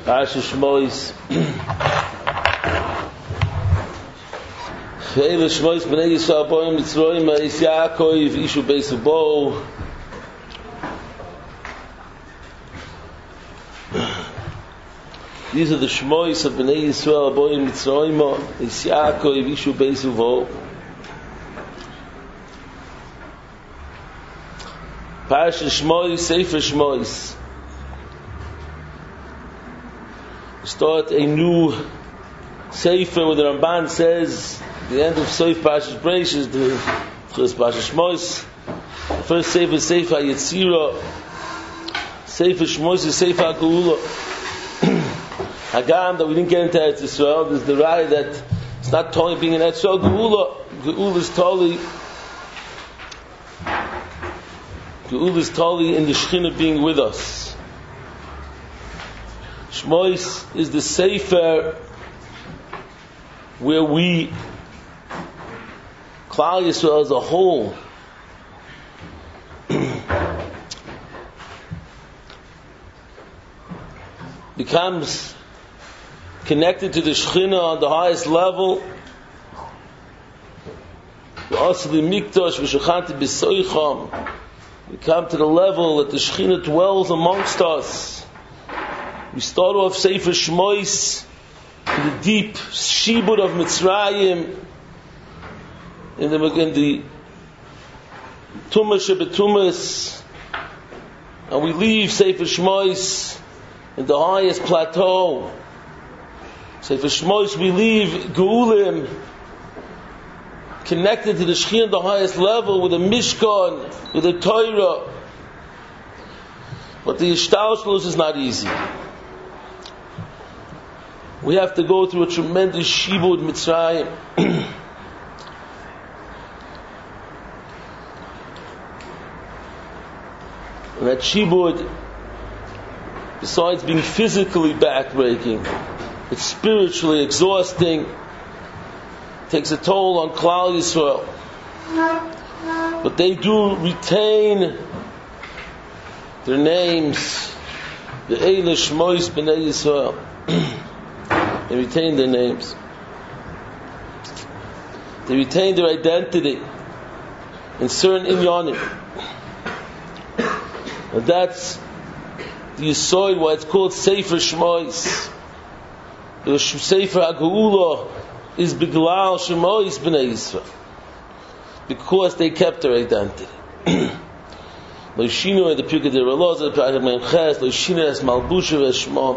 Parashat Shmois. Ve'ele Shmois b'nei Yisrael boim Mitzrayim ha'is Yaakov ishu beis ubo. These are the Shmois of b'nei Yisrael boim Mitzrayim ha'is Yaakov ishu beis ubo. Parashat Shmois, Sefer Shmois. Start a new Sefer where the Ramban says the end of Sefer Parashat Bereishis, the first Parashat Shmois, the first Sefer is Sefer Yetzirah, Sefer Shmois is Sefer HaGeula. Hagam that we didn't get into Eretz Yisrael. There's the Raya that it's not totally being in Eretz Yisrael. Geula is totally in the Shechina being with us. Shmois is the Sefer where we, Klal Yisrael as a whole, becomes connected to the Shechina on the highest level. We come to the level that the Shechina dwells amongst us. We start off Sefer Shmois in the deep Shibud of Mitzrayim, in the Tumah Shebetumas, and we leave Sefer Shmois in the highest plateau. Sefer Shmois we leave Geulim, connected to the Shechina, the highest level, with the Mishkan, with the Torah. But the Yishtalshlus is not easy. We have to go through a tremendous Shibud Mitzrayim. And that Shibud, besides being physically backbreaking, it's spiritually exhausting, takes a toll on Klal Yisrael. But they do retain their names, the Eile Shmois b'nei Yisrael. They retain their names. They retain their identity in certain inyanim. And that's the Yisod, why it's called Sefer Shmois. The Sefer HaGeula is Biglal Shmois b'nei Yisrael, because they kept their identity. Loishinu the Pirkei Elazar, the Pirkei Memches, Loishinu es Malbusha es Shmo.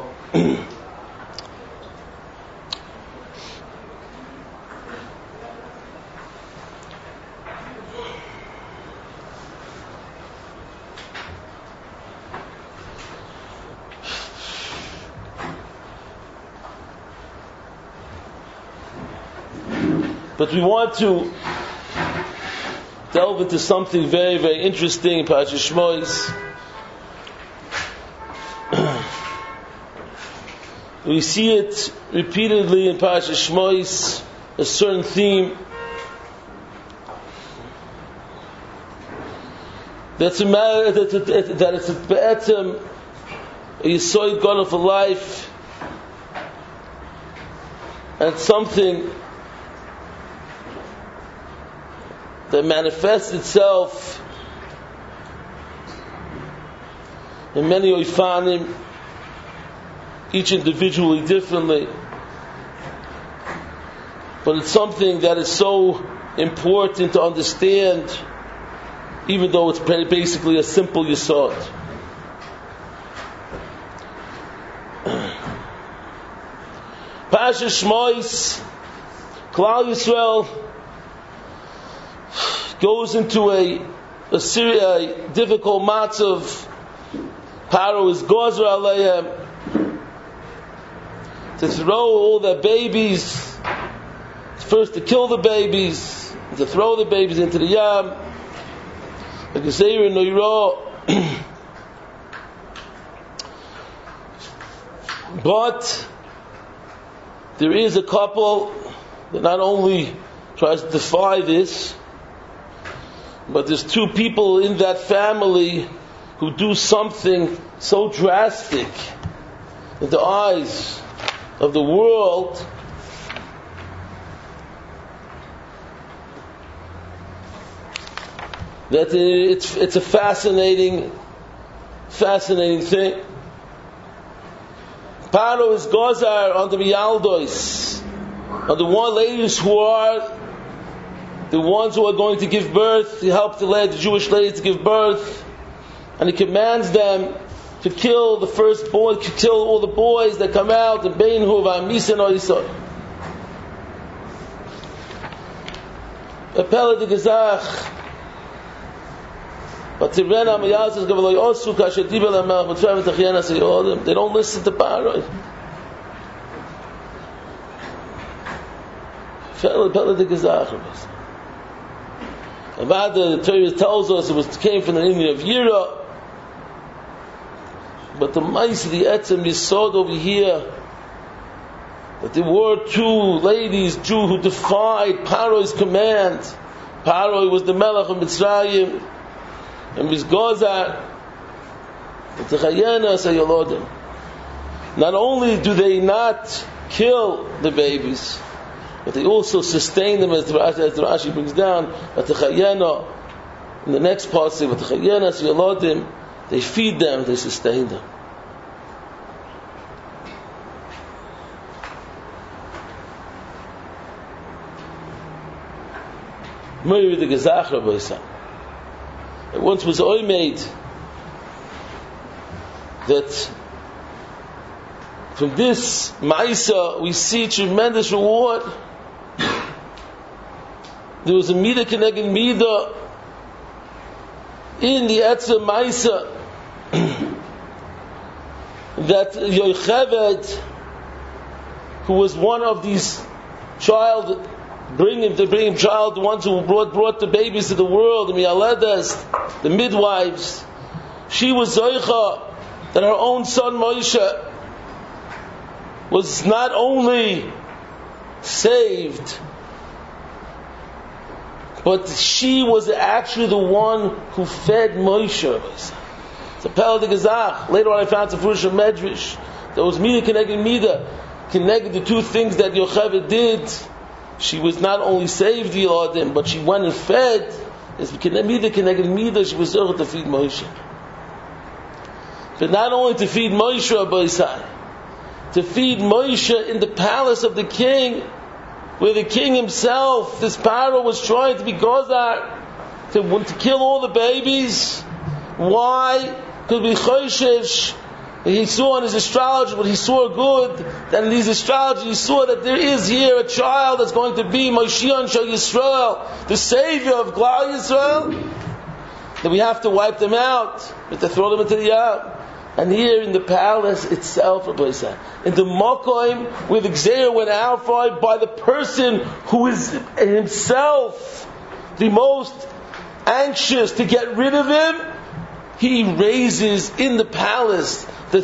But we want to delve into something very, very interesting in Parashat Shmois. We see it repeatedly in Parashat Shmois, a certain theme that's a matter that it's a be'etzem, a Yisod God for life, and something that manifests itself in many oifanim, each individually differently. But it's something that is so important to understand, even though it's basically a simple yesod. Parashat Shmois, Klal Yisrael goes into a difficult matzav. Paro is gozer aleihem to throw all their babies, first to kill the babies, to throw the babies into the yam, like a Gezeira Noira. But there is a couple that not only tries to defy this, but there's two people in that family who do something so drastic in the eyes of the world, that it's a fascinating thing. Paro is gozar on the Miyaldois, on the one ladies who are the ones who are going to give birth. He helped the Jewish ladies to give birth, and he commands them to kill the first boy, to kill all the boys that come out in Bein Huva Misa no Yisod. Apella de Gezach. But they don't listen to Paroi. About the Torah tells us it came from the Indian of Yira, but the mice of the Etzem Yisod over here, that there were two ladies, Jew, who defied Paroi's command. Paroi was the Melech of Mitzrayim, and Mizgozar, not only do they not kill the babies, but they also sustain them, as the Rashi brings down, in the next part, they feed them, they sustain them. It once was made that from this Ma'isa we see tremendous reward. There was a Mida Keneged Mida in the Etzem Ma'isa that Yocheved, who was one of these bringing child, the ones who brought the babies to the world, the Mialedas, the midwives, she was Zoicha that her own son Moshe was not only saved, but she was actually the one who fed Moshe. It's a Pel de Gezach. Later on I found some Furush Medrash. There was Mida Keneged Mida, connected the two things that Yocheved did. She was not only saved the Yodim, but she went and fed. It's Mida Keneged Mida, she was able to feed Moshe. But not only to feed Moshe, to feed Moshe in the palace of the king, where the king himself, this Paro, was trying to be Gozar, to kill all the babies. Why? Because he saw in his astrology, but he saw good, that in his astrology he saw that there is here a child that's going to be Moshiach Shal Yisrael, the savior of Klal Yisrael, that we have to wipe them out, we have to throw them into the Yam. And here in the palace itself, in the Mokoim, where the Gzeir went out by the person who is himself the most anxious to get rid of him, he raises in the palace the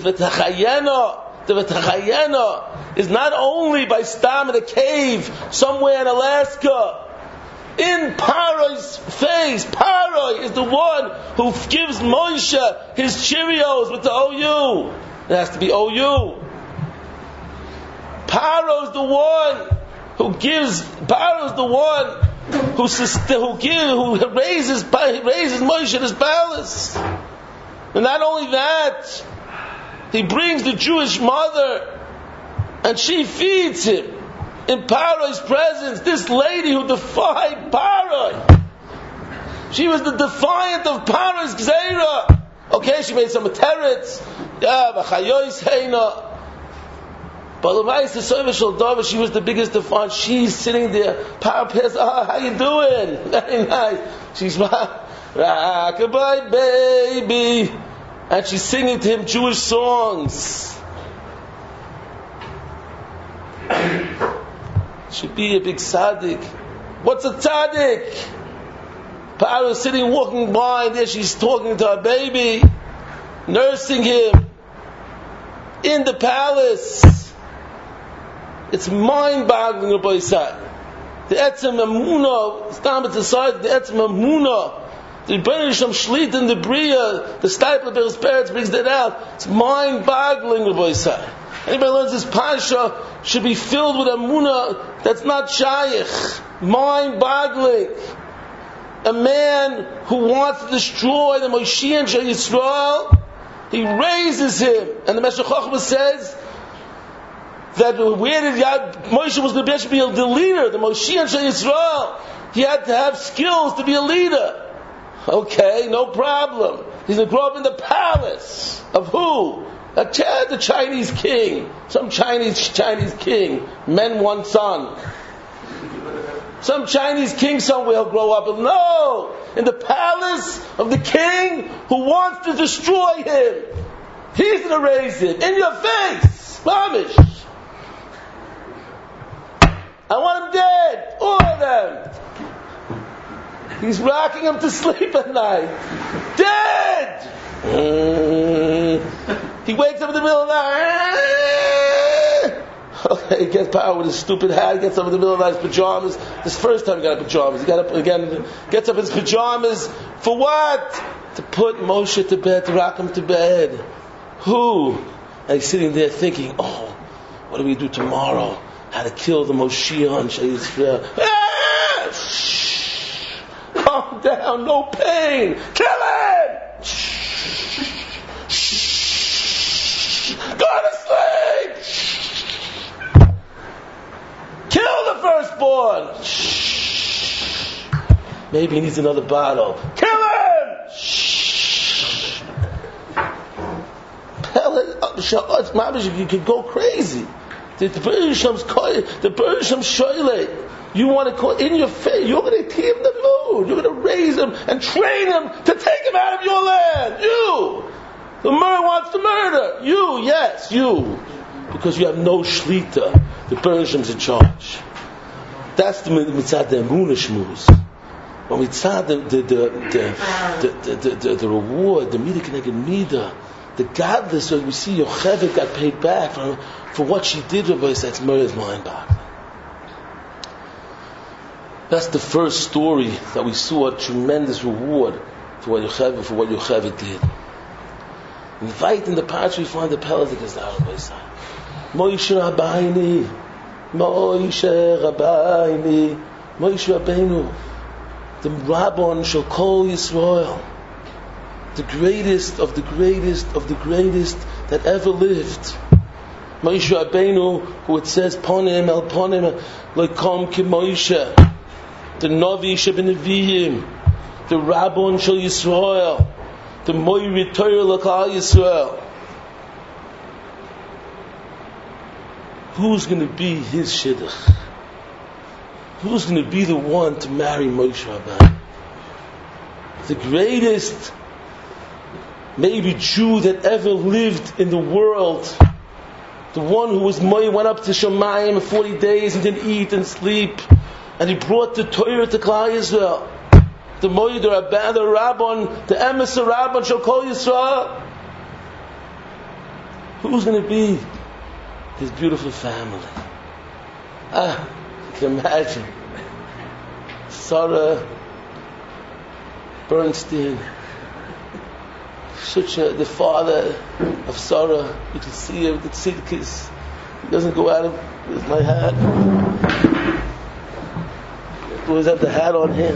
V'tachayena is not only by Stam in a cave somewhere in Alaska. In Paro's face, Paro is the one who gives Moshe his Cheerios with the OU. It has to be OU. Paro is the one who gives. Paro is the one who raises Moshe in his palace. And not only that, he brings the Jewish mother, and she feeds him. In Paro's presence, this lady who defied Paro, she was the defiant of Paro's Gzeira. Okay, she made some teretz, but she was the biggest defiant. She's sitting there, Paro says, how you doing? Very nice. She's rock-a-bye baby, and she's singing to him Jewish songs. Should be a big tzaddik. What's a tzaddik? Paro is sitting, walking by, and there she's talking to her baby, nursing him in the palace. It's mind-boggling, Rabbi Yisai. The Etzem Emunah, it's not at the side, the Etzem Emunah, the Rebbeinu Shem Shlita in the Bria, the Stipler Beres Peretz brings that out. It's mind-boggling, Rabbi Yisai. Anybody who learns this Pasha should be filled with Amunah that's not shaykh, mind-boggling. A man who wants to destroy the Moshiach Shel Yisrael, he raises him. And the Meshech Chochmah says that where did Moshe was going to be the leader, the Moshiach Shel Yisrael. He had to have skills to be a leader. Okay, no problem. He's going to grow up in the palace of who? The Chinese king. Some Chinese king. Men want son. Some Chinese king somewhere will grow up. But no! In the palace of the king who wants to destroy him. He's going to raise him. In your face! Mamish! I want him dead! All of them! He's rocking him to sleep at night. Dead! He wakes up in the middle of the night. Okay, he gets power with his stupid hat. He gets up in the middle of the night, his pajamas. This first time he got up in pajamas. He got up again, gets up in his pajamas. For what? To put Moshe to bed, to rock him to bed. Who? And he's sitting there thinking, what do we do tomorrow? How to kill the Moshiach Shel Yisrael. Calm down, no pain. Kill him! Go to sleep! Kill the firstborn! Maybe he needs another bottle. Kill him! You could go crazy. The Beresham Shoyle. You want to call in your face. You're going to keep him the mood. You're going to raise him and train him to take him out of your land. You. The murderer wants to murder. You, yes, you. Because you have no shlita. The Beresham's in charge. That's the mitzad the emunah shmuz. When mitzad the reward, the midah keneged midah, the godless, so we see Yocheved got paid back for what she did with us. That's murder's mind-boggling. That's the first story that we saw a tremendous reward for what Yocheved did. Right in the parsha we find the Pelazik Azar Moshe Rabbeinu, the Rabbon shall call Yisrael, the greatest of the greatest of the greatest that ever lived. Moshe Rabbeinu, who it says Ponim el Ponim Loikom Ki Moshe, the Navi Shebeneviyim, the Rabbon shall Yisrael, the Moiri Torah L'Klal Yisrael. Who's going to be his shidduch? Who's going to be the one to marry Moshe Rabbeinu? The greatest, maybe Jew that ever lived in the world. The one who was went up to Shemayim for 40 days and didn't eat and sleep, and he brought the Torah to Klal Yisrael. The Moed, the Rabban, the Rabbon, the Emes, the Rabbon shall call Yisrael. Who's going to be his beautiful family? You can imagine. Sarah Bernstein, the father of Sarah. You can see him, you can see the kiss. He doesn't go out of my hat. He always have the hat on him.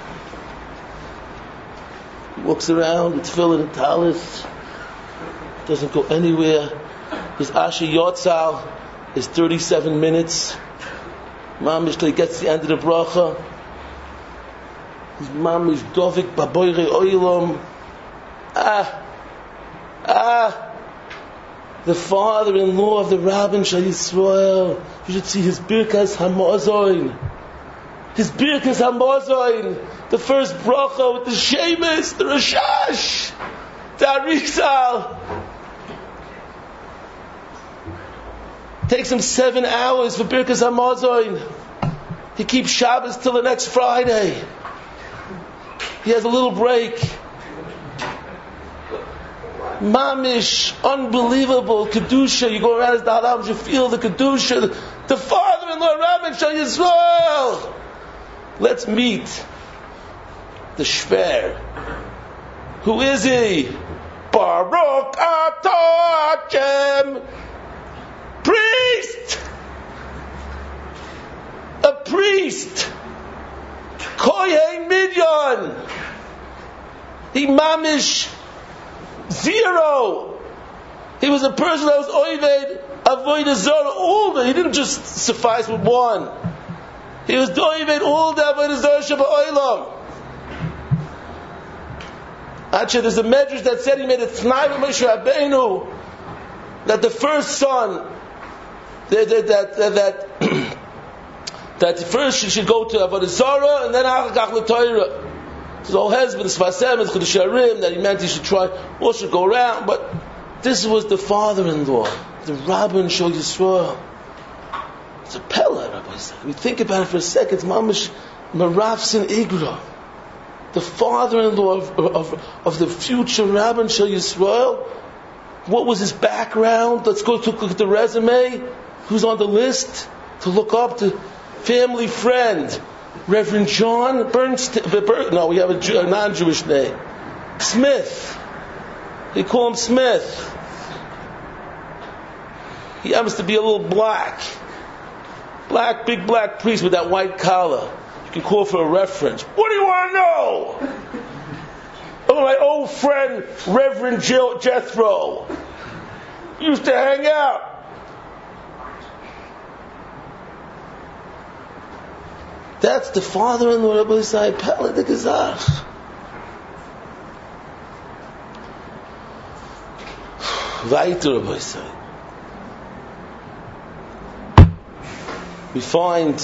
He walks around with tefillin and talis. Doesn't go anywhere. His Asher Yotzal is 37 minutes. Mamish till he gets to the end of the bracha. His mamish dovik baboire oilom. The father-in-law of the Rabbin Shal Yisrael. You should see his Birkas Hamozoin. His Birkas Hamozoin. The first bracha with the Shemus, the Rashash, the Arizal. Takes him 7 hours for Birkas Hamozoin. He keeps Shabbos till the next Friday. He has a little break. Mamish, unbelievable Kedusha. You go around as the Halam, you feel the Kedusha. The father-in-law, Rabbin Shal Yisrael. Let's meet the Shver. Who is he? Baruch Atah Hashem. one. He mamish zero. He was a person that was oived avodah zarah all the. He didn't just suffice with one. He was oived all the avodah zarah sheba'olam. Actually, there's a medrash that said he made a t'nai with Moshe Rabbeinu that the first son that first she should go to avodah zarah and then achakach l'Torah. His old husband, Sfasem, and Chodesh Harim, that he meant he should try, all should go around, but this was the father-in-law, the Rabban Shal Yisrael. It's a pella, Rabbi said. We think about it for a second, it's Mamash Marafsin Igra. The father-in-law of the future Rabban Shal Yisrael. What was his background? Let's go to look at the resume. Who's on the list? To look up to family friend. Reverend John Bernstein. No, we have a non-Jewish name. Smith. They call him Smith. He happens to be a little black. Big black priest with that white collar. You can call for a reference. What do you want to know? Oh, my old friend, Reverend Jethro. Used to hang out. That's the father-in-law of Rabbi Yisai Pella the Gazach. Weiter Rabbi Yisai. We find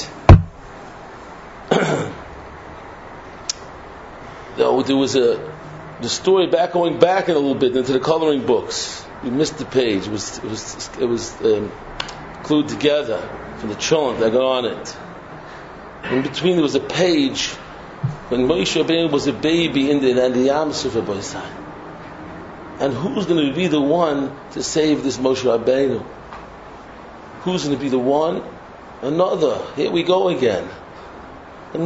there was the story going back in a little bit into the coloring books. We missed the page. It was glued together from the children that got on it. In between there was a page when Moshe Rabbeinu was a baby in the Yam Suf Rabbi Yisai. And who's going to be the one to save this Moshe Rabbeinu? Who's going to be the one? Another. Here we go again. The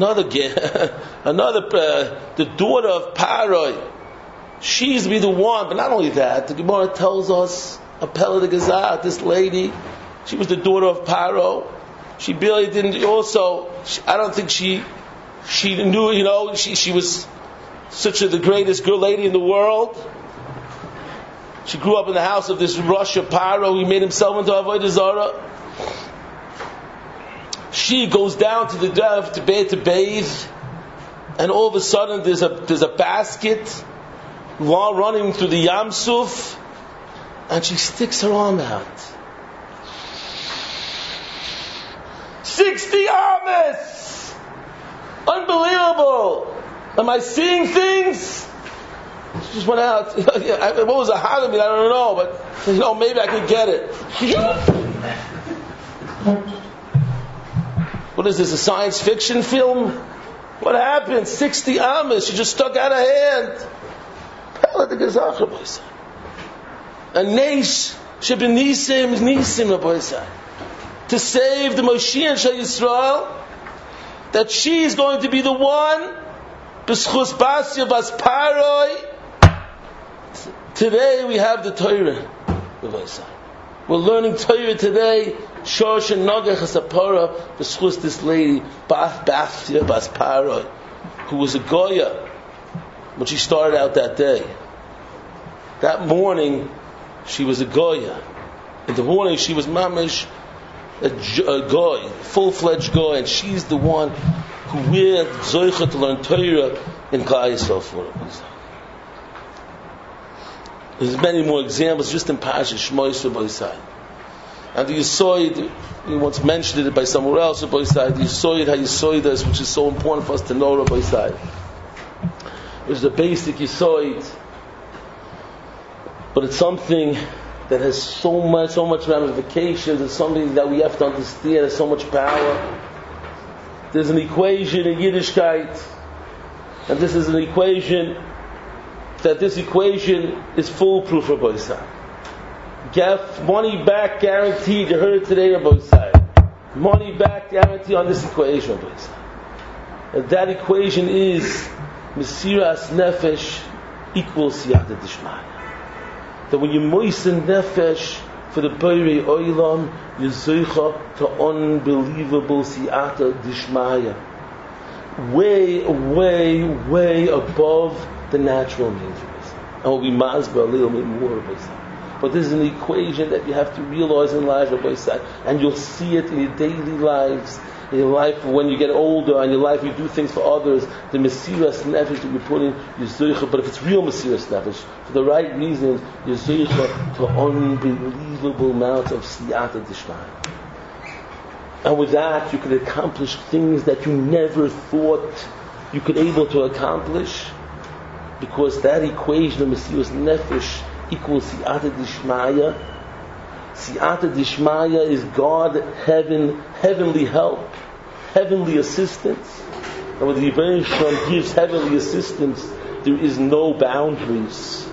daughter of Paroi. She's to be the one, but not only that, the Gemara tells us, Apella the Gazat, this lady, she was the daughter of Paro. She barely didn't. Also, I don't think she knew. She was the greatest girl lady in the world. She grew up in the house of this Rosh Paro. He made himself into avodah zarah. She goes down to the Dev to bathe, and all of a sudden there's a basket while running through the Yam Suf, and she sticks her arm out. 60 Amas! Unbelievable! Am I seeing things? She just went out. What was a Hagamid? I don't know, but maybe I could get it. What is this, a science fiction film? What happened? 60 Amas. She just stuck out her hand. A Neish Nisim Rabbi Yisai. To save the Moshiach Shal Yisrael, that she is going to be the one, B'schus Basya Bas Paroi. Today we have the Torah. We're learning Torah today. Shosh and Nogach Hasapara, B'schus this lady, Basya Bas Paroi, who was a Goya when she started out that day. That morning, she was a Goya. In the morning, she was Mamish, a goy, full-fledged goy, and she's the one who we're zoicha to learn Torah in Klal Yisrael for us. There's many more examples just in Parashat Shmois Rabbi Yisai. And the Yisoid, we once mentioned it by somewhere else, Rabbi Yisai, the Yisoid HaYisoidas, which is so important for us to know, Rabbi Yisai, which is a basic Yisoid, but it's something that has so much ramifications. It's something that we have to understand. Has so much power. There's an equation in Yiddishkeit, and this is an equation this equation is foolproof, Rabbi Yisai. Money back guaranteed. You heard it today, Rabbi Yisai. Money back guarantee on this equation, Rabbi Yisai. And that equation is Mesiras Nefesh equals Siyata Dishmaya. That when you moisten nefesh for the Borei Olam, you zoicha to unbelievable siyata dishmaya. way, way, way above the natural means. And we'll be masber a little bit more of it. But this is an equation that you have to realize in life, and you'll see it in your daily lives, in your life when you get older, and your life you do things for others. The Mesiras Nefesh that you put in, you're zoicha, but if it's real Mesiras Nefesh, for the right reasons, you're zoicha to unbelievable amounts of siyata d'shmaya. And with that, you can accomplish things that you never thought you could able to accomplish, because that equation of Mesiras Nefesh equals Siyata Dishmaya. Siyata Dishmaya is God, heavenly help, heavenly assistance. And when the Rebbeinu Shalom gives heavenly assistance, there is no boundaries.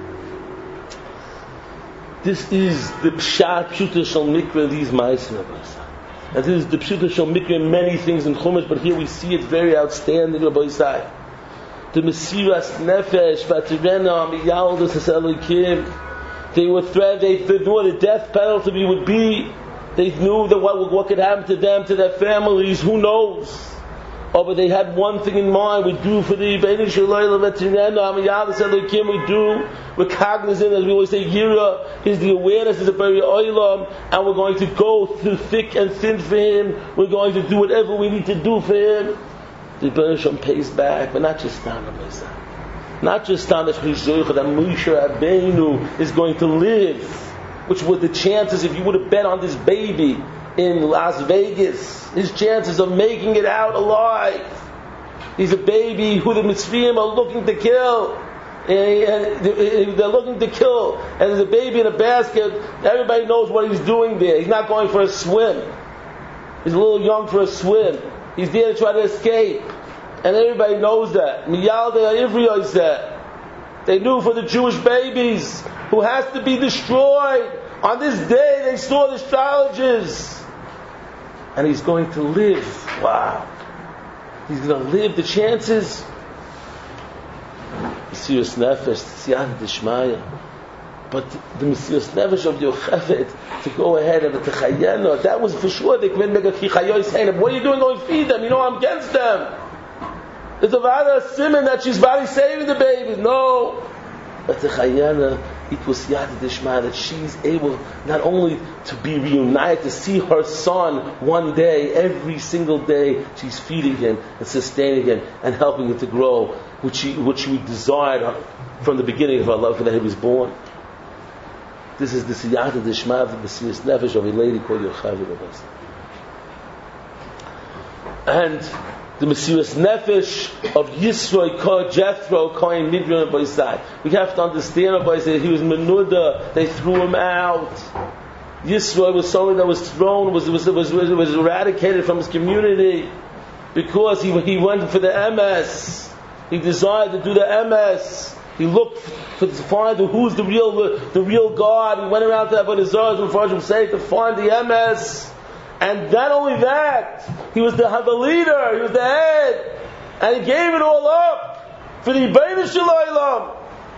This is the Pshat Pshuta Shal Mikra, these Ma'aser. And this is the Pshuta Shal Mikra in many things in Chumash, but here we see it very outstanding, Rabbi Yisai. The Mesiras Nefesh, Vatirena, Miyaldus, Haselikim, they were threatened, they knew what the death penalty would be. They knew that what could happen to them, to their families, who knows? Oh, but they had one thing in mind: we do for the Rebbeinu Shalom, Vatirena, Miyaldus, Haselikim, we do. We're cognizant, as we always say, Yira is the awareness, is the very oilam, and we're going to go through thick and thin for Him. We're going to do whatever we need to do for Him. The Rebbeinu Shalom pays back, but not just on the Messiah. Not just on the Chizuycha, that Moshe Rabbeinu is going to live, which were the chances if you would have bet on this baby in Las Vegas, his chances of making it out alive. He's a baby who the Mitzrayim are looking to kill. And they're looking to kill. And there's a baby in a basket. Everybody knows what he's doing there. He's not going for a swim. He's a little young for a swim. He's there to try to escape. And everybody knows that. Miyaldei Ivri said. They knew for the Jewish babies who has to be destroyed. On this day they saw the astrologers. And he's going to live. Wow. He's going to live. The chances. Mesiras Nefesh, Siyata D'Shmaya. But the Mesiras Nefesh of Yocheved, to go ahead and to Chayena, that was for sure. They couldn't make a Chichayois Hainem. What are you doing going to feed them? You know I'm against them. It's a Vada Simon that she's body saving the baby. No. But the Chayena equals Siyata D'Shmaya, that she's able not only to be reunited, to see her son one day, every single day, she's feeding him and sustaining him and helping him to grow, which she desired from the beginning of her life when he was born. This is the Siyata D'Shmaya of the Mesiras Nefesh of a lady called Yocheved. And the Mesiras Nefesh of Yisro, Jethro, Kohen Midian, and Boisai. We have to understand, Boisai, he was Menuda, they threw him out. Yisro was someone that was thrown, was eradicated from his community, because he went for the MS. He desired to do the MS. He looked to find who's the real God. He went around to Avodah Zarah and Farshim say to find the MS. And not only that, he was the leader, he was the head, and he gave it all up for the Rebbeinu Shalom.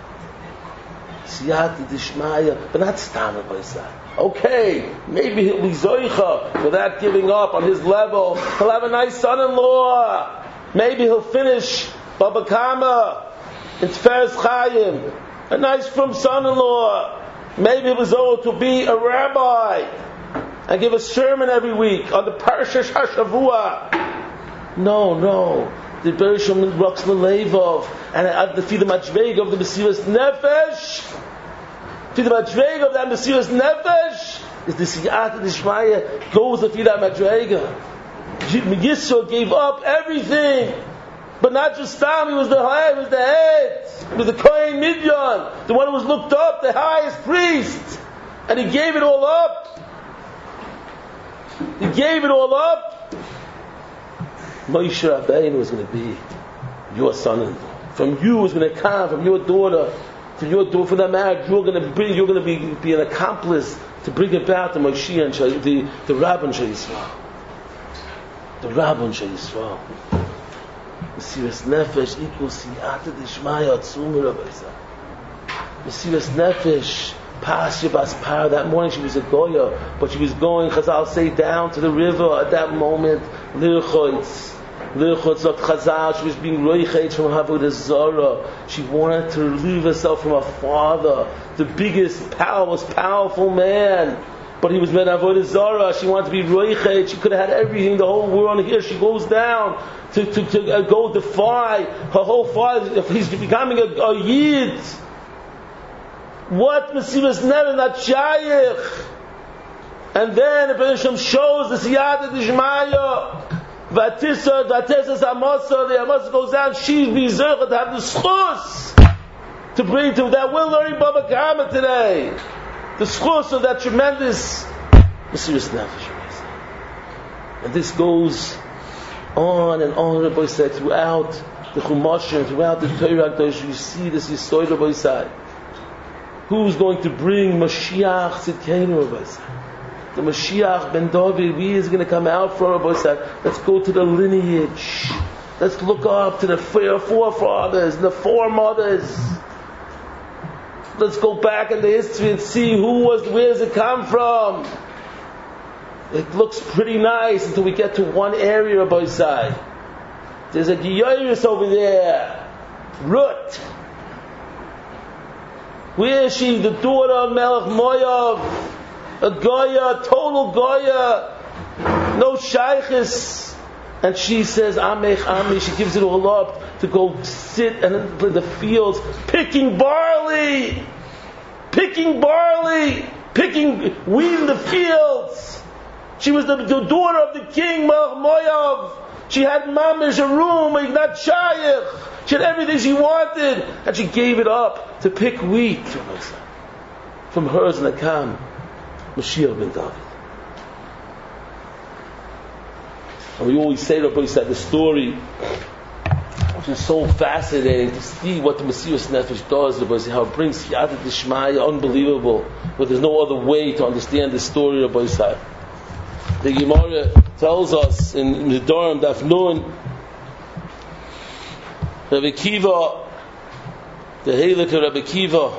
Siyata D'Shmaya, but not Stana B'Yisai. Okay, maybe he'll be Zoicha without giving up on his level. He'll have a nice son-in-law. Maybe he'll finish Baba Kama in Tferes Chaim, a nice from son-in-law. Maybe he was able to be a rabbi and give a sermon every week on the Parashat HaShavua. No. The Bereshom Rocks Levov, and at the Fida Matveg of the Mesiras Nefesh. Fida Matveg of that Mesiras Nefesh is the Siyata D'Shmaya, goes the Fida Matveg. Yisro gave up everything. But not just Tam, he was the head, He was the Kohen Midian, the one who was looked up, the highest priest. And he gave it all up. He gave it all up. Moshe Rabbeinu was going to be your son-in-law. From you was going to come, from your daughter, for that marriage, you're going to be an accomplice to bring about the Moshiach and the Rabban Shel Yisrael. The Rabban Shel Yisrael. Mesiras Nefesh equals Siyata D'Shmaya Atzumah Rabbi Yisrael. Mesiras Nefesh. Bas Par, that morning she was a Goya, but she was going, Chazal say, down to the river at that moment, Lirchoitz, L'chutz Chazal, she was being roichet from Avodah Zarah. She wanted to relieve herself from her father, the biggest, most powerful man. But he was met Avodah Zarah. She wanted to be roichet. She could have had everything, the whole world. Here she goes down to go defy her whole father. He's becoming a yid. What Mesiras Nefesh, not Shaykh. And then the Hashem shows the Siyata Dishmaya, Vatisa Amasa, the Amasa goes down, she's Bizercha to have the schus to bring to that. We're learning Baba Kama today. The schus of that tremendous Mesiras Nefesh. And this goes on and on, Rabbi said, throughout the Chumashim, throughout the Torah, you see this Yisod, Rabbi said. Who's going to bring Mashiach Tzidkenu, Rabbi said? The Mashiach Ben David, he is going to come out from Rabbi said. Let's go to the lineage. Let's look up to the forefathers and the foremothers. Let's go back in the history and see where does it come from. It looks pretty nice until we get to one area, Rabbi said. There's a Giyaris over there, Ruth. Where is she? The daughter of Melech Moav, a Goya, total Goya, no shaykhis. And she says, Amech Ami, she gives it all up to go sit in the fields, picking barley, picking wheat in the fields. She was the daughter of the king, Melech Moav. She had mamish, a room, not shaykh. She had everything she wanted, and she gave it up to pick wheat from hers Nakam, Mashiach ben David. And we always say, Rabbi said, the story, which is so fascinating to see what the Mesiras Nefesh does, Rabbi said, how it brings Siyata Dishmaya, unbelievable, but there's no other way to understand this story, Rabbi said. The Gemara tells us in the Nedarim Daf Nun, Rabbi Kiva, the Heilig of Rabbi Kiva,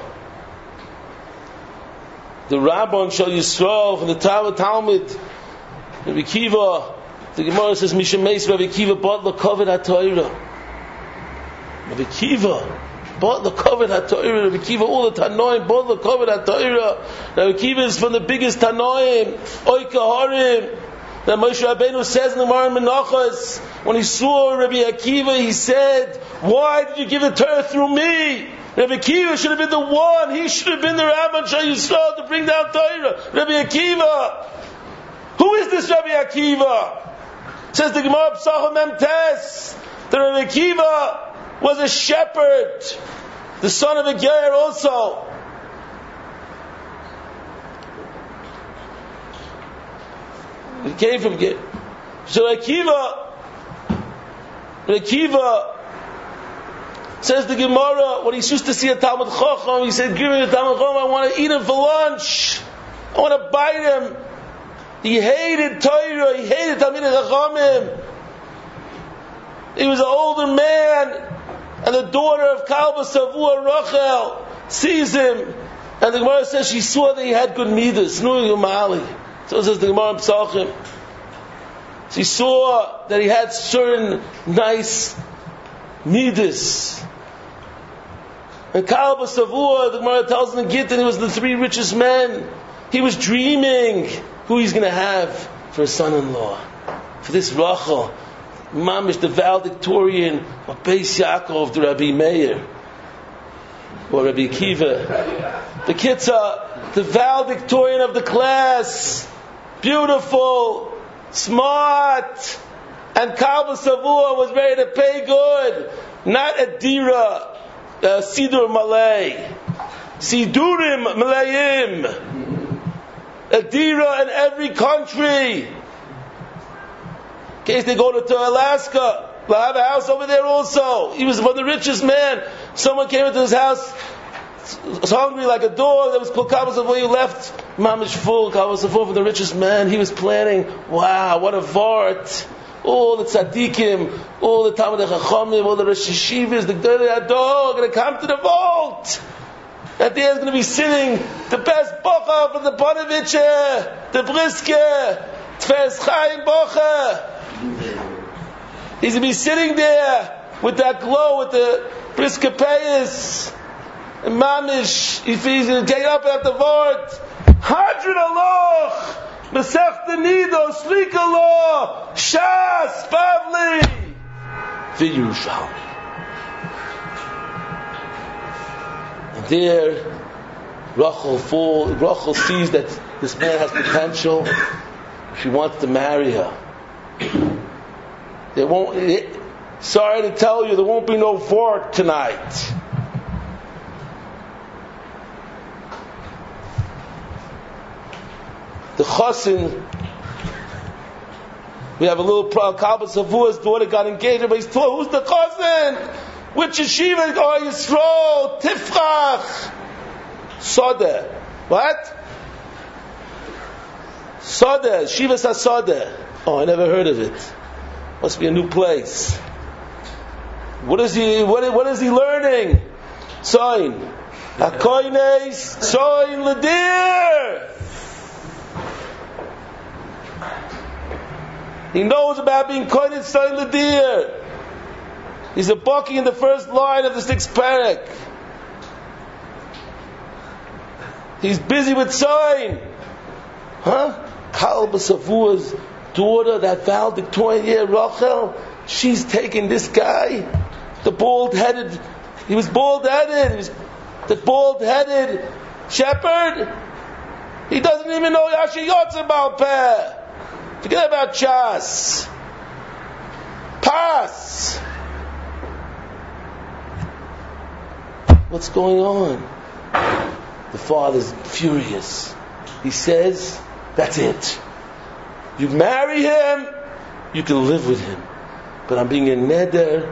the Rabban Shal Yisrael from the Talmud, Rabbi Kiva, the Gemara says, Mishameis Rabbi Kiva bought the covered HaTorah. Rabbi Kiva bought the covered HaTorah. Rabbi Kiva, all the Tanoim bought the covered HaTorah. Rabbi Kiva is from the biggest Tanoim, Oika Harim. That Moshe Rabbeinu says in the Gemara Menachos, when he saw Rabbi Akiva, he said, why did you give the Torah through me? Rabbi Akiva should have been the one, he should have been the Rabban Shal Yisrael to bring down Torah. Rabbi Akiva, who is this Rabbi Akiva? Says the Gemara Psachim Memtes, that Rabbi Akiva was a shepherd, the son of a Ger also. He came from Ger. So Akiva says the Gemara, when he used to see a Talmud Chacham, he said, give me a Talmud Chacham, I want to eat him for lunch. I want to bite him. He hated Torah, he hated Talmid Chachamim. He was an older man, and the daughter of Kalba Savua Rachel sees him, and the Gemara says she saw that he had good midas, Nui Umali. So says the Gemara Psachim. She saw that he had certain nice midas. And Kalba Savua, the Gemara tells in the Gittin, he was the three richest men. He was dreaming who he's going to have for his son-in-law. For this Rachel, Mamish, the valedictorian of Beis Yaakov, the Rabbi Meir, or Rabbi Akiva. The Kitzah, the valedictorian of the class, beautiful, smart, and Kalba Savua was ready to pay good. Not a dira, Sidur Malay, Sidurim Malayim, a dira in every country. In case they go to Alaska, they'll have a house over there also. He was one of the richest men. Someone came into his house, was hungry like a dog. That was called Kalba Savua. He left Mamish full, Kalba Savua for the richest man. He was planning, wow, what a vart. All the tzaddikim, all the Talmidei Chachamim, all the Rosh Yeshivas, the Gdolei Hador, going to come to the vault. That day is going to be sitting the best bocha from the Bonavicher, the Briske, Tfes Chaim Bocha. He's going to be sitting there with that glow, with the briskapayas, and mamish. If he's going to get up at the vort, Hadron Aloch, Masech Nido, Slik Allah, Shas, Bavli, V'Yerushalmi. And there, Rachel sees that this man has potential. She wants to marry her. Sorry to tell you, there won't be no fork tonight. The chassin, we have a little problem. Kalba Savua's daughter got engaged. Everybody's told, who's the chassin? Which yeshiva? Oh, Yisrael, Tifrach, Sodeh. What? Sodeh, Shivas HaSodeh. Oh, I never heard of it. Must be a new place. What is he learning? Soin. Hakoines, Soin Ladir. He knows about being koined Soin Ladir. He's a baki in the first line of the 6th parak. He's busy with Soin. Kalba Savua's daughter, that valedictorian, Rachel, she's taking this guy, the bald-headed, he was bald-headed, the bald-headed shepherd. He doesn't even know Yashi Yotzer Baal Peh. Forget about Chas. Pass. What's going on? The father's furious. He says, that's it. You marry him, you can live with him. But I'm making a neder,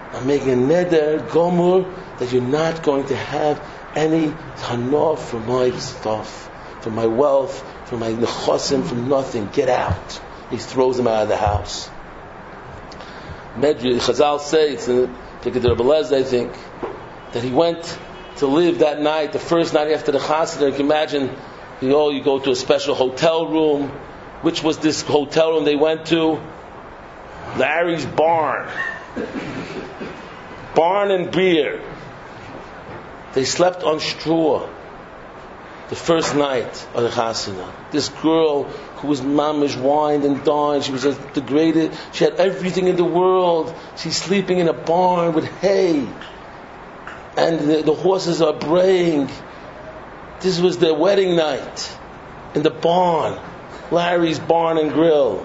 gomur, that you're not going to have any hana from my stuff, from my wealth, from my nechosim, from nothing. Get out. He throws him out of the house. Chazal say, it's in the Rebbe Lezer, I think, that he went to live that night, the first night after the chassid. You can imagine, you go to a special hotel room. Which was this hotel room they went to? Larry's Barn. Barn and beer. They slept on straw the first night of the chasana. This girl who was mamish, wined and dined, she was degraded, she had everything in the world. She's sleeping in a barn with hay. And the horses are braying. This was their wedding night in the barn. Larry's Barn and Grill.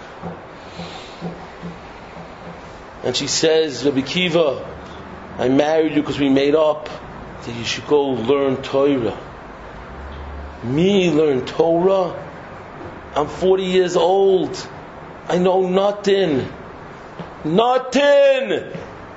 And she says, Rabbi Kiva, I married you because we made up that you should go learn Torah. Me learn Torah? I'm 40 years old. I know nothing. Nothing!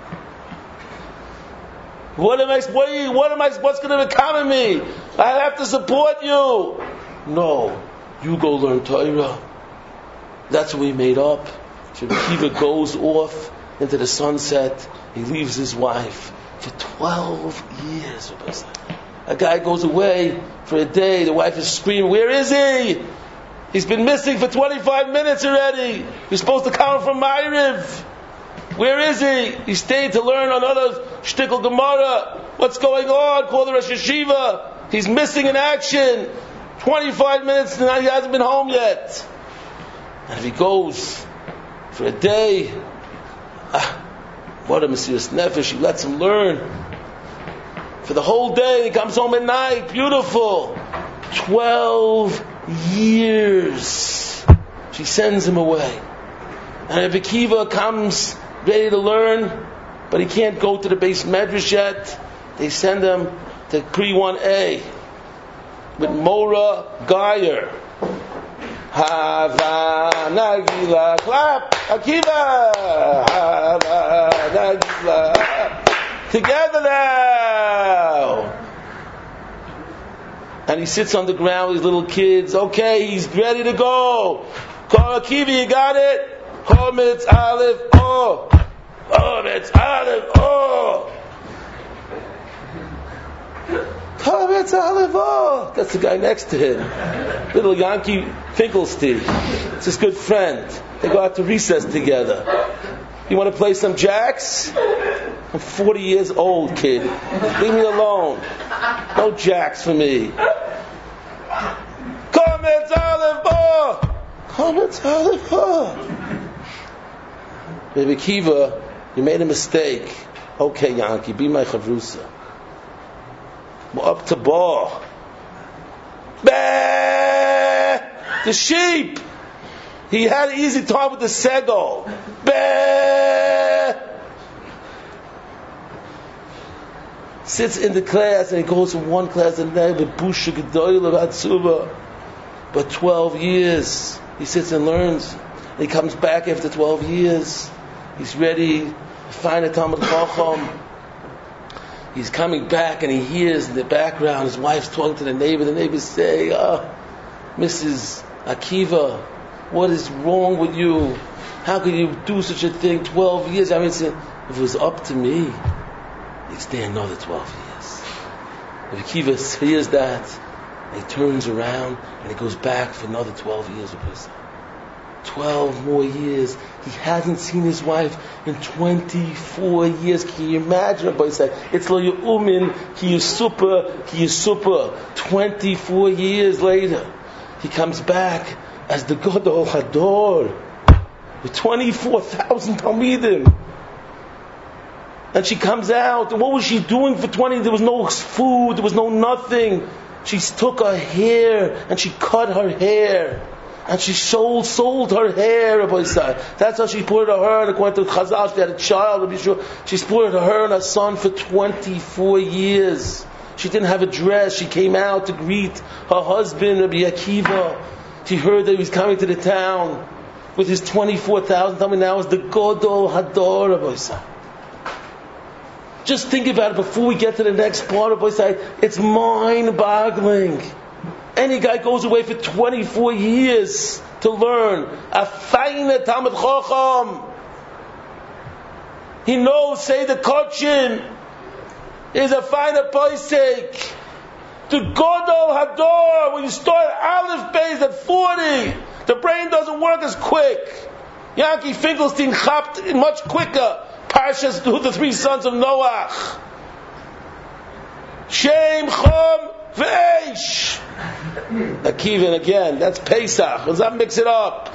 What's going to become of me? I have to support you. No. You go learn Torah. That's what we made up. So Kiva goes off into the sunset. He leaves his wife for 12 years. A guy goes away for a day. The wife is screaming, where is he? He's been missing for 25 minutes already. You're supposed to come from Ma'ariv. Where is he? He stayed to learn another shtickle Gemara. What's going on? Call the Rosh Yeshiva. He's missing in action. 25 minutes and he hasn't been home yet. And if he goes for a day, what a Mesiras Nefesh, he lets him learn. For the whole day, he comes home at night, beautiful. 12 years. She sends him away. And Rabbi Kiva comes ready to learn, but he can't go to the base medrash yet. They send him to Pre 1A. With Mora Geyer. Hava Nagila, clap, Akiva, Hava Nagila. Together now. And he sits on the ground with his little kids. Okay, he's ready to go. Call Akiva, you got it? Chometz Aleph O. Chometz Aleph O. That's the guy next to him. Little Yankee Finkelstein. It's his good friend. They go out to recess together. You want to play some jacks? I'm 40 years old, kid. Leave me alone. No jacks for me. Come and tell Baby Kiva, you made a mistake. Okay, Yankee, be my chavrusa. We're up to bar. The sheep. He had an easy time with the segol. Sits in the class and he goes from one class to another. Busha Gedoyla Hatsuba. But 12 years he sits and learns. And he comes back after 12 years. He's ready to find a Talmud Chacham. He's coming back and he hears in the background his wife's talking to the neighbor. The neighbor's saying, Mrs. Akiva, what is wrong with you? How could you do such a thing? 12 years. I mean, if it was up to me, he'd stay another 12 years. If Akiva hears that, he turns around and he goes back for another 12 years with his son. 12 more years. He hasn't seen his wife in 24 years. Can you imagine? Everybody said, it's lo yu'umin, he is super. 24 years later, he comes back as the Gadol Hador with 24,000 Talmidim. And she comes out, and what was she doing for 20? There was no food, there was no nothing. She took her hair and she cut her hair. And she sold her hair, Rabbi Yisai. That's how she put it her, and according to Chazal, she had a child, Rabbi Yisrael. She put it her and her son for 24 years. She didn't have a dress. She came out to greet her husband, Rabbi Akiva. She heard that he was coming to the town with his 24,000. Tell me now, is the Gadol Hador, Rabbi Yisai. Just think about it before we get to the next part, Rabbi Yisai. It's mind-boggling. Any guy goes away for 24 years to learn a fine Talmud Chacham. He knows, say the Kochin is a finer Paisek. The Gadol Hador, when you start Aleph Beis at 40, the brain doesn't work as quick. Yankee Finkelstein chapped much quicker. Parshas to the three sons of Noach. Shem, Chom, Veish. Akiva again, that's Pesach. Let's not mix it up.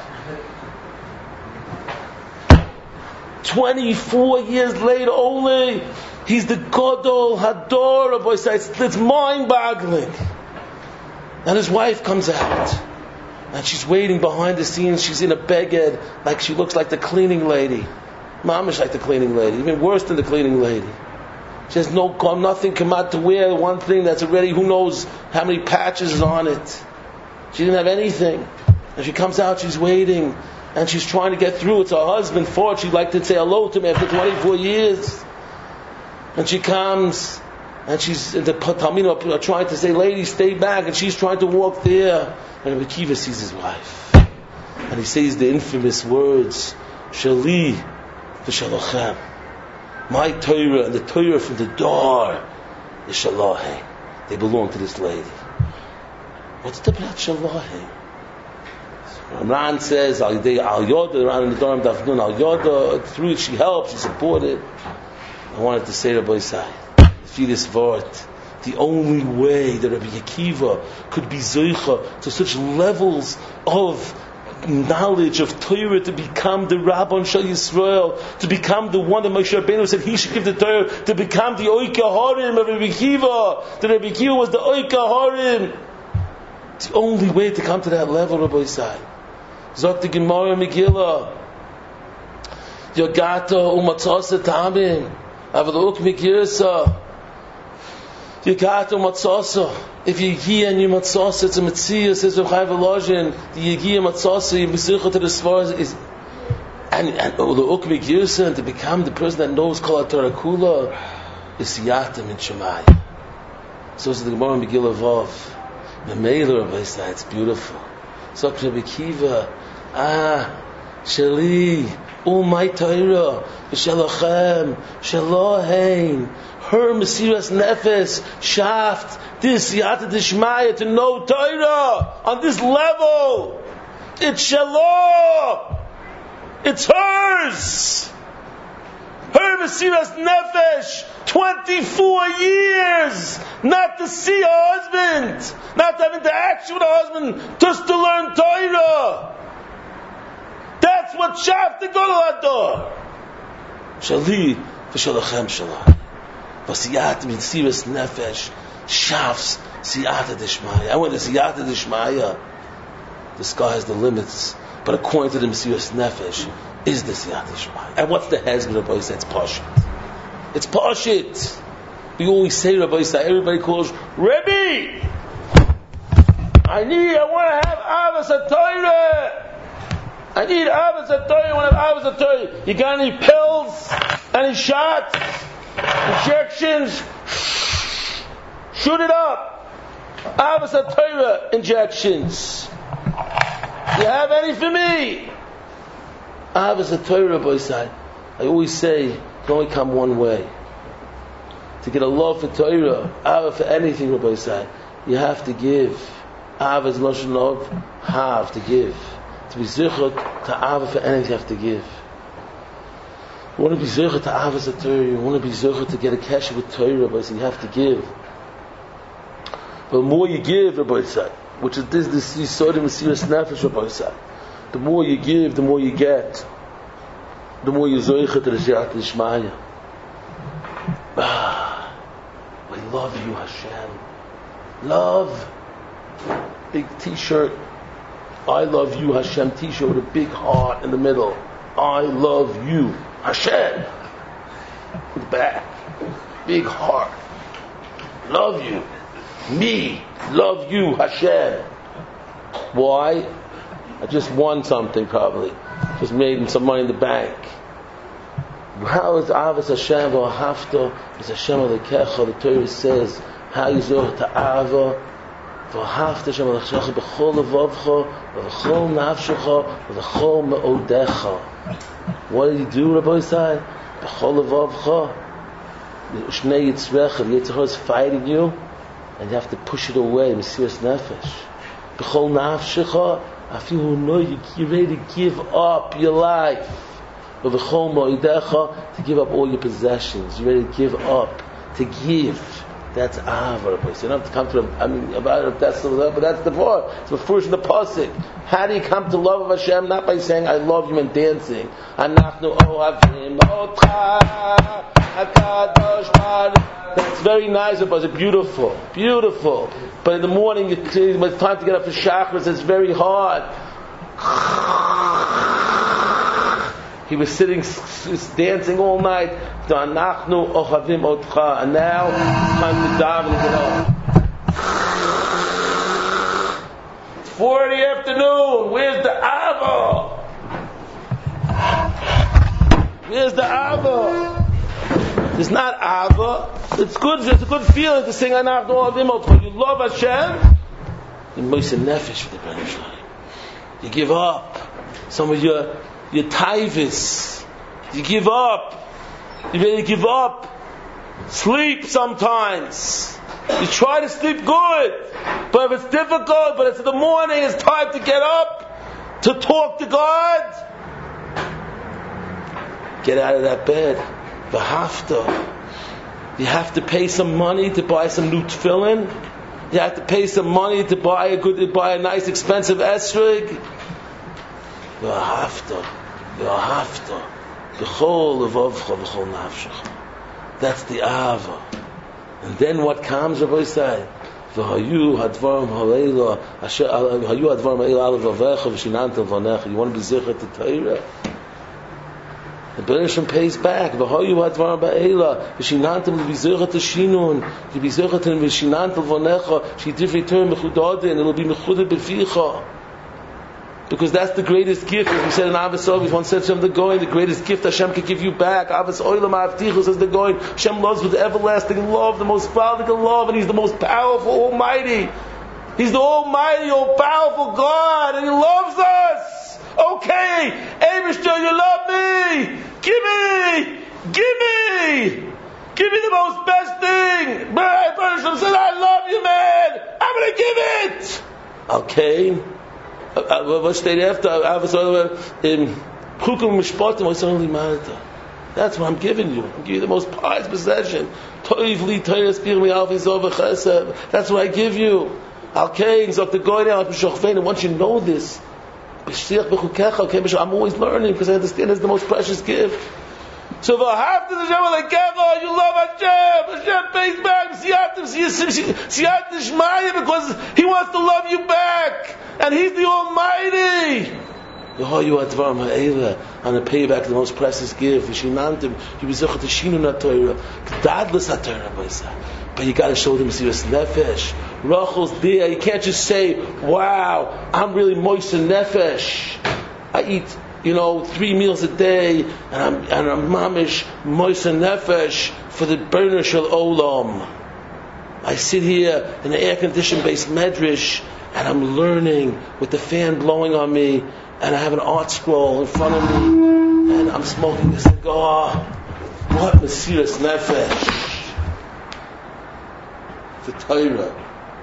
24 years later only, he's the Gadol Hador. It's mind-boggling. And his wife comes out, and she's waiting behind the scenes. She's in a beged, like she looks like the cleaning lady. Mamish like the cleaning lady, even worse than the cleaning lady. She has nothing come out to wear. One thing that's already, who knows how many patches is on it. She didn't have anything. And she comes out, she's waiting, and she's trying to get through. It's her husband, Ford. She'd like to say hello to him after 24 years. And she comes, and she's, the Talmidim are trying to say, lady, stay back. And she's trying to walk there. And Rabbi Akiva sees his wife. And he says the infamous words, Shali v'shalochem. My Torah and the Torah from the door is Shalahe. They belong to this lady. What's the about Shalahe? Ramran says, Al Yoda, around in the Dharm Dafnun, Al Yoda, through it she helped, she supported. I wanted to say, Rabbi Yisai, see this vort. The only way that Rabbi Akiva could be Zoicha to such levels of knowledge of Torah to become the Rabban Shal Yisrael, to become the one that Moshe Rabbeinu said he should give the Torah, to become the Oika Harim of Rabbi Akiva. That Rabbi Akiva was the Oika Harim. It's the only way to come to that level, Rabbi Yisai. Zok the Gemara Megillah. Yogata umatzasa tamim. Avadok Megirsa. Yogata umatzasa. If you Yegiya and you matzasa, it's a Metzia, says Rav Chaim Volozhin. The Yegiya matzasa, you b'sicha to the Svar is, and U'le'uk Megirsa, and to become the person that knows Kol HaTorah Kula, is Siyatim in Shemaya. So it's the Gemara Megillah Vav. The Meiler of Isa, it's beautiful. So Rabbi Akiva, Shali, my Torah, Shalachem, Shalahein, her Mesiras Nefes, Shaft, this Yata Dishmaya, to know Torah on this level. It's Shalah. It's hers. Mesiras Nefesh 24 years not to see a husband, not to have interaction with a husband, just to learn Torah. That's what Shafta Gadol Hador. Shali v'shalachem shalai. V'siyat Mesiras Nefesh Shafs Siyata Dishmaya. I went to Siyata Dishmaya. The sky has the limits, but according to the Mesiras Nefesh, is the Siyata Dishmaya. And what's the hezbollah? Rabbi said it's Pashit. It's Pashit. We always say, Rabbi Yisrael, everybody calls, Rebbe, I want to have Avos HaTorah. I need Avos HaTorah. I want to have Avos HaTorah. You got any pills? Any shots? Injections? Shoot it up. Avos HaTorah injections. You have any for me? Avos HaTorah, Rabbi Yisrael. I always say, it can only come one way. To get a love for Torah, Ava for anything, Rabbi Yisrael, you have to give. Ava is Lashon of have to give. To be zichot to Ava for anything, you have to give. You want to be zichot to Ava's Torah, you want to be zichot to get a kesher with Torah, Rabbi Yisrael, you have to give. But the more you give, Rabbi Yisrael, which is this Yisod and Mesiras Nefesh, Rabbi Yisrael, the more you give, the more you get. The more you zoichet to the Siyata Dishmaya. We love you, Hashem. Love. Big t-shirt. I love you, Hashem t-shirt with a big heart in the middle. I love you, Hashem. With the back. Big heart. Love you. Me. Love you, Hashem. Why? I just won something probably. Just made some money in the bank. How is Avos Hashem v'ahafta? Is Hashem Elokecha? The Torah says, how you zoch to Ava v'ahafta Hashem Elokecha b'chol levavcha v'chol nafshecha v'chol me'odecha. What did he do, Rabbi Yisrael? B'chol levavcha Shnei Yitzrecha. Yitzrecha is fighting you, and you have to push it away. Mesiras Nefesh. B'chol nafshecha. I feel who know you're ready to give up your life. To give up all your possessions. You're ready to give up. To give. That's Ahava. So you don't have to come to about that's but that's the part. It's the first in the pasuk. How do you come to love of Hashem? Not by saying I love you and dancing. That's very nice, but it's beautiful. Beautiful. But in the morning, when it's time to get up for Shachris, it's very hard. He was sitting, dancing all night. And now it's time to daven and get up. 4 in the afternoon. Where's the Ava? Where's the Ava? It's not Ava. It's good. It's a good feeling to sing Anachnu Ohavim Otcha. You love Hashem. You moisten nefesh for the Rebbeinu Shalom. You give up some of your taivis. You give up. You really give up. Sleep sometimes. You try to sleep good, but if it's difficult, but it's in the morning, it's time to get up to talk to God. Get out of that bed. V'hafta. You have to pay some money to buy some new tefillin. You have to pay some money to buy a nice expensive esrog. V'hafta. V'hafta. B'chol levavcha v'chol nafshecha. That's the Ava. And then what comes, Rabbi Yisrael? V'hayu hadvarim ha'leila hayu hadvarim ha'leila alav avecha v'shinantam v'anecha. You want to be zichar to Torah? The Bereshim pays back. V'hayu hadvarim ha'leila v'shinantam to be zichar to Shinun. To be zichar to v'shinantam v'anecha. Sh'yitifei Torah mechudadin. It'll be mechudad b'ficha. Because that's the greatest gift. As we said in Avos Oilam, one said Hashem the Goin, the greatest gift Hashem can give you back. Avos Oilam Avtichu says the Goin. Hashem loves with everlasting love, the most powerful love, and He's the most powerful, almighty. He's the almighty, all powerful God, and He loves us. Okay, Eibishter, you love me. Give me the most best thing. But Hashem said, I love you, man. I'm going to give it. Okay. What stayed after? In Chukum Mishpatim, what's only Marta? That's what I'm giving you. I'm giving you the most prized possession. That's what I give you. And once you know this, I'm always learning because I understand it's the most precious gift. So you love Hashem pays back siyat d'shmaya because He wants to love you back, and He's the Almighty. And to pay you back the most precious gift. But you got to show them serious nefesh. Rachel's there. You can't just say, "Wow, I'm really moist in nefesh. I eat, 3 meals a day, and I'm mamish moist in nefesh for the burner shel olam. I sit here in an air-conditioned based medrash, and I'm learning with the fan blowing on me, and I have an art scroll in front of me, and I'm smoking a cigar. What mesiras nefesh for Torah.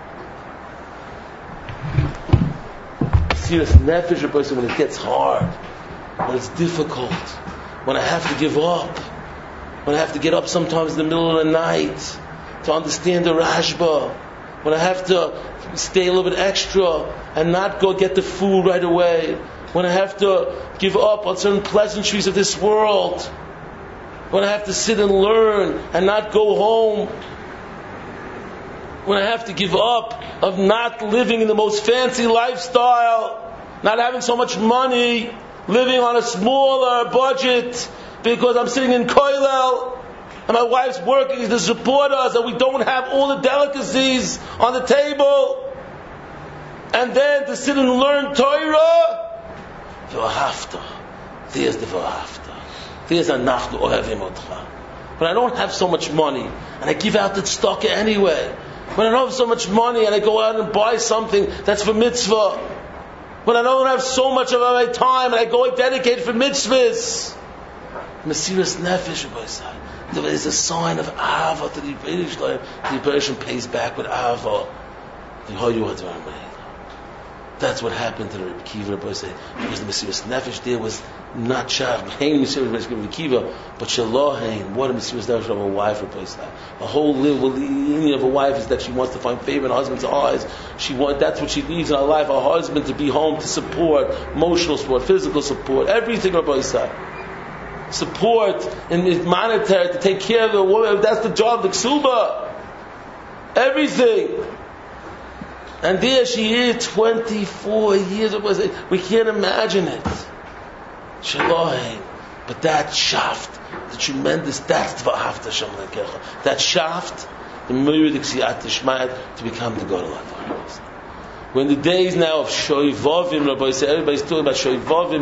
Mesiras nefesh, a person when it gets hard, when it's difficult, when I have to give up, when I have to get up sometimes in the middle of the night to understand the Rashba, when I have to stay a little bit extra and not go get the food right away, when I have to give up on certain pleasantries of this world, when I have to sit and learn and not go home, when I have to give up of not living in the most fancy lifestyle, not having so much money, living on a smaller budget because I'm sitting in Koilel and my wife's working to support us and we don't have all the delicacies on the table, and then to sit and learn Torah. V'ahavta. There's the v'ahavta. There's anachnu ohevim otcha. When I don't have so much money and I give out the tzedakah anyway, when I don't have so much money and I go out and buy something that's for mitzvah, when I don't have so much of my time and I go and dedicate for mitzvahs, mesiras nefesh is a sign of ahava to the Yiberish. The Yiberish pays back with ahava. That's what happened to the Rebbe Kiva, because the mesiras nefesh there was not shach hein mesiras Rebbe Kiva, but shalohein. What a mesiras nefesh of a wife, a whole lineage of a wife is that she wants to find favor in her husband's eyes. That's what she needs in her life. Her husband to be home to support, emotional support, physical support, everything. Rabbi Yisrael. Support in monetary to take care of the woman. That's the job, the ksuba. Everything. And there she is, 24 years. We can't imagine it. Shalohein. But that shaft, the tremendous, that's v'ahavta Shem Lekecha. That shaft, the meridic siyat d'shmaya, to become the God of Allah. We're in the days now of shoivavim, Rabbi said, everybody's talking about shoivavim.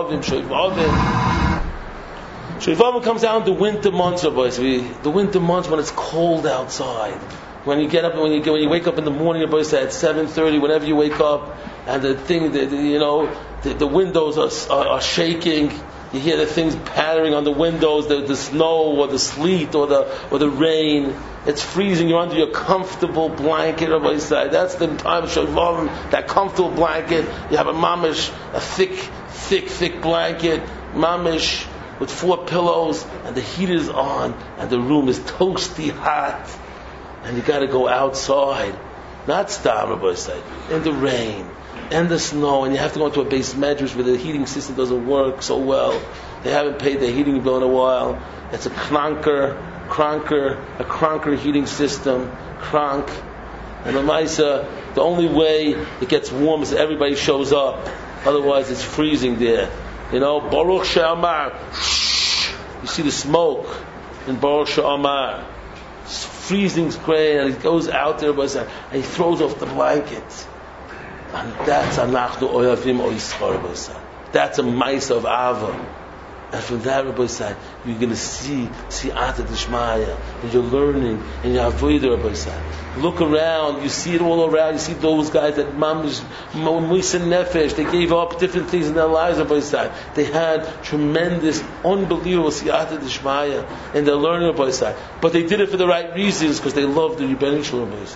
Shoivavim comes out in the winter months, Rabbi. The winter months when it's cold outside. When you get up, when you wake up in the morning, Rabbi said at 7:30, whenever you wake up, and the windows are shaking. You hear the things pattering on the windows, the snow or the sleet or the rain. It's freezing. You're under your comfortable blanket, Rabbi said. That's the time of Shavavim, that comfortable blanket. You have a mamish, a thick blanket, mamish, with 4 pillows, and the heat is on, and the room is toasty hot, and you got to go outside, not stam, Rabbi said, in the rain and the snow, and you have to go into a base medrash where the heating system doesn't work so well. They haven't paid their heating bill in a while. It's a cranker heating system, crank. And the only way it gets warm is everybody shows up. Otherwise, it's freezing there. Baruch She'amar. You see the smoke in Baruch She'amar. It's freezing great, and he goes out there and he throws off the blanket. And that's anachnu oyavim oischar. That's a mice of Ava. And from that, Rabbi said, you're going to see Siyata D'Shmaya, and you're learning, and you're avoiding, Rabbi said. Look around, you see it all around, you see those guys that Mamish, Moisa Nefesh, they gave up different things in their lives, Rabbi said. They had tremendous, unbelievable Siyata D'Shmaya in their learning, Rabbi said. But they did it for the right reasons, because they loved the Rebbeinu Shalom, Rabbi said.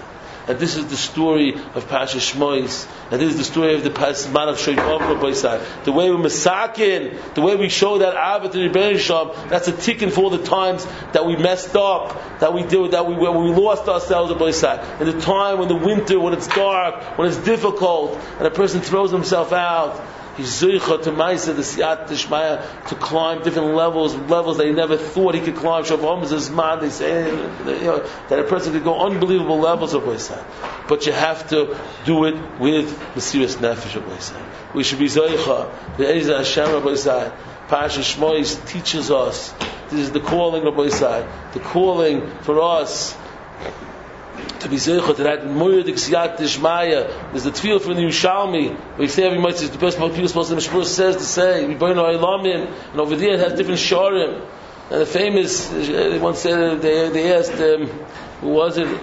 that this is the story of Pasha Shmois, and this is the story of the Pasman of Shoyim Avra Boisai. The way we masakin, the way we show that Avot to Rebbeinu Shalom, that's a ticket for all the times that we messed up, that we when we lost ourselves at Boisai. In the time when the winter, when it's dark, when it's difficult, and a person throws himself out, he's zoicha to ma'isa the siyat tishmaya, to climb different levels that he never thought he could climb. Shavam is his man. They say that a person could go unbelievable levels of Boisai, but you have to do it with Mesiras Nefesh of Boisai. We should be zoicha. The Ezer Hashem of Boisai. Parashat Shmois teaches us this is the calling of Boisai, the calling for us to be zeicha to that moedik siyat tishmaya. There's the tefillah from the Yerushalmi. We say every month the best part people supposed to Mishpur says to say we burn our ilamim, and over there it has different sharim. And the famous, they once said they asked who was it?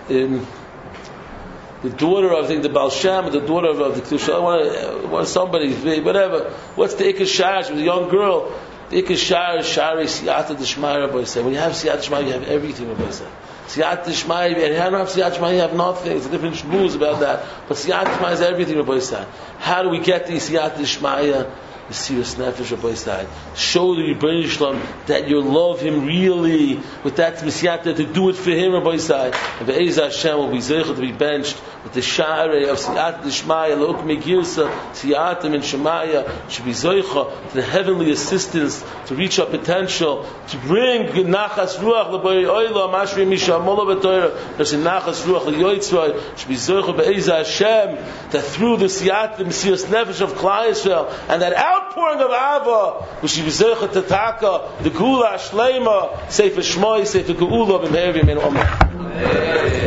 The daughter of, I think, the Baal Shem, the daughter of the Kedusha, somebody, whatever. What's the Ikar Shar? She was a young girl. The Ikar Shar is Shari Siyata Dishmaya, Rabbi said. When you have Siyata Dishmaya, you have everything, Rabbi said. Siyat Dishmaya, if you don't have Siyat Dishmaya, you have nothing. It's a different rules about that. But Siyat Dishmaya is everything, Rabbi said. How do we get the Siyat Dishmaya? The Mesiras Nefesh Rabbi said. Show the Rebbeinu Shalom that you love Him really, with that Mesiyata, to do it for Him, Rabbi said. And the Ezer Hashem will be zeicha to be benched with the Sha'arei of Siyat Dishmaya, L'ok Megirsa, Siyatim and Shemaya, should be zeicha to the heavenly assistance, to reach our potential, to bring Nachas Ruach L'Bari Oyla, Mashri Misha Amola B'Torah, there's a Nachas Ruach L'Yoyitzvah, should be zeicha Be'ezer Hashem, that through the Siyat, the Mesiras Nefesh of Klal Yisrael, and that outpouring of Ava, which should be zeicha Tataka, the Gula Shleima, Sefer Shmoi, Sefer Geula, B'Meir V'Yemen Omer.